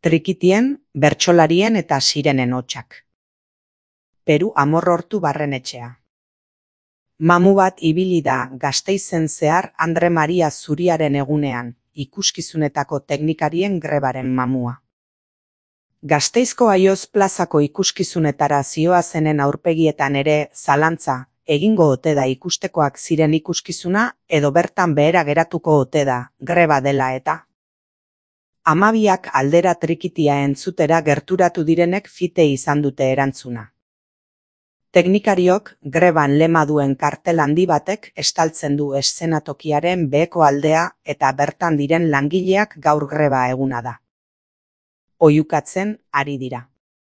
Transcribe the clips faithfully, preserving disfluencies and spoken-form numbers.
trikitien, bertsolarien eta sirenen hotsak. Peru Amorrortu Barrenetxea. Mamu bat ibili da Gasteizen zehar Andre Maria Zuriaren egunean, ikuskizunetako teknikarien grebaren mamua. Gasteizko Aioz plazako ikuskizunetara zihoazenen aurpegietan ere zalantza, egingo ote da ikustekoak ziren ikuskizuna edo bertan behera geratuko ote da, greba dela eta. Hamabiak aldera trikitia entzutera gerturatu direnek fite izan dute erantzuna. Teknikariok greban lema duen kartel handi batek estaltzen du eszenatokiaren beheko aldea eta bertan diren langileak gaur greba eguna da. Oihukatzen ari dira.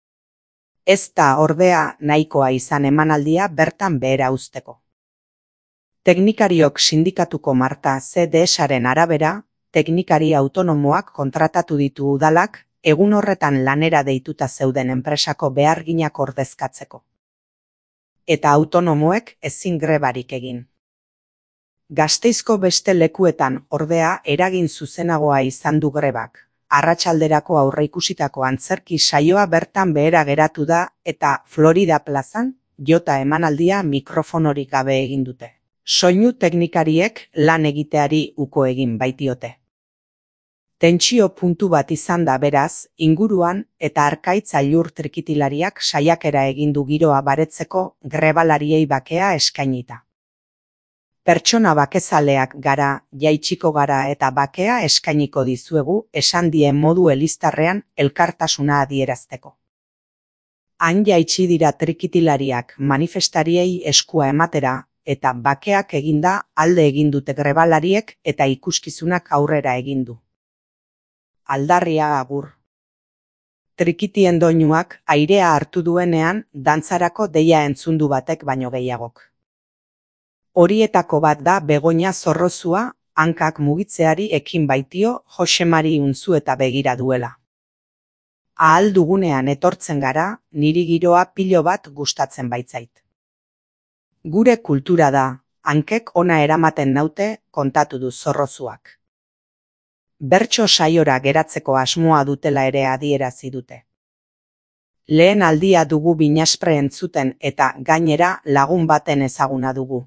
Ez da ordea nahikoa izan emanaldia bertan behera uzteko. Teknikariok sindikatuko Marta C D S-aren arabera, teknikari autonomoak kontratatu ditu udalak, egun horretan lanera deituta zeuden enpresako beharginak ordezkatzeko. Eta autonomoek ezin grebarik egin. Gasteizko beste lekuetan ordea eragin zuzenagoa izan du grebak. Arratsalderako aurreikusitako antzerki saioa bertan behera geratu da eta Florida plazan jota emanaldia mikrofonorik gabe egin dute. Soinu teknikariek lan egiteari uko egin baitiote. Tentsio puntu bat izan da beraz, inguruan eta Arkaitz Ailur trikitilariak saiakera egin du giroa baretzeko grebalariei bakea eskainita. Pertsona bakezaleak gara, jaitsiko gara eta bakea eskainiko dizuegu esan die modu eliztarrean elkartasuna adierazteko. Han jaitsi dira trikitilariak manifestariei eskua ematera eta bakeak eginda alde egin dute grebalariek eta ikuskizunak aurrera egin du. Aldarria agur. Trikitien doinuak airea hartu duenean dantzarako deia entzundu batek baino gehiagok. Horietako bat da Begoña Zorrozua, hankak mugitzeari ekin baitio Josemari Unzueta begira duela. Ahal dugunean etortzen gara, niri giroa pilo bat gustatzen baitzait. Gure kultura da, hankek ona eramaten naute, kontatu du Zorrozuak. Bertso saiora geratzeko asmoa dutela ere adierazi dute. Lehen aldia dugu Binaspre entzuten eta gainera lagun baten ezaguna dugu.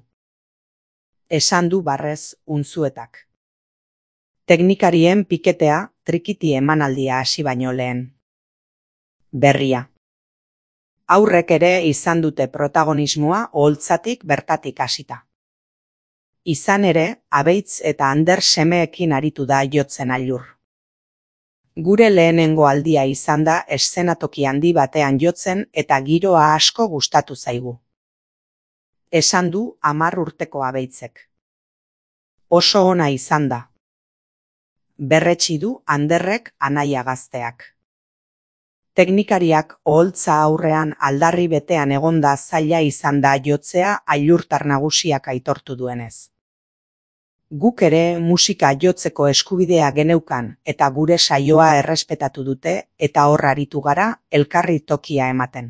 Esan du barrez Unzuetak. Teknikarien piketea trikiti emanaldia hasi baino lehen. Berria. Aurrek ere izan dute protagonismoa oholtzatik bertatik hasita. Izan ere, Abeitz eta Ander semeekin aritu da jotzen Ailur. Gure lehenengo aldia izan da eszenatoki handi batean jotzen eta giroa asko gustatu zaigu. Esan du hamar urteko Abeitzek. Oso ona izan da. Berretsi du Anderrek anaia gazteak. Teknikariak oholtza aurrean aldarri betean egonda zaila izan da jotzea ailurtar nagusiak aitortu duenez. Guk ere musika jotzeko eskubidea geneukan eta gure saioa errespetatu dute eta hor aritu gara elkarri tokia ematen.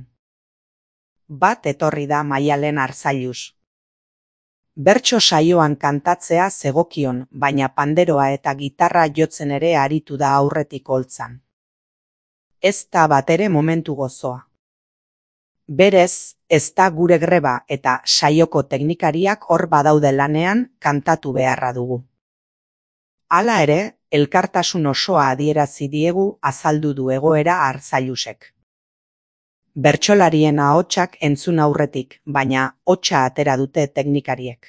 Bat etorri da Maialen Arzailuz. Bertso saioan kantatzea zegokion, baina panderoa eta gitarra jotzen ere aritu da aurretik holtzan. Ez da batere momentu gozoa. Berez, ez da gure greba eta saioko teknikariak hor badaude lanean kantatu beharra dugu. Hala ere, elkartasun osoa adierazi diegu azaldu du egoera Arzailuzek. Bertsolarien ahotsak entzun aurretik, baina hotsa atera dute teknikariek.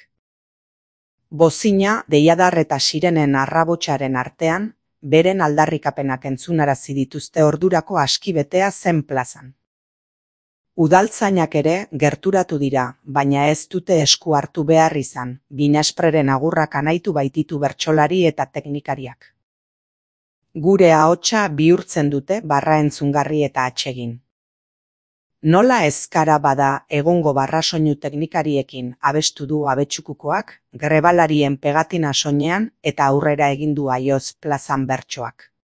Bozina, deiadar eta sirenen arrabotsaren artean, beren aldarrikapenak entzunarazi dituzte ordurako askibetea zen plazan. Udaltzainak ere gerturatu dira, baina ez dute esku hartu behar izan, Binaspreren agurrak anaitu baititu bertsolari eta teknikariak. Gure ahotsa bihurtzen dute barra entzungarri eta atsegin. Nola ezkara bada egongo barrasoinu teknikariekin abestu du Abetxukukoak, grebalarien pegatina soinean eta aurrera egin du Aioz plazan bertsoak.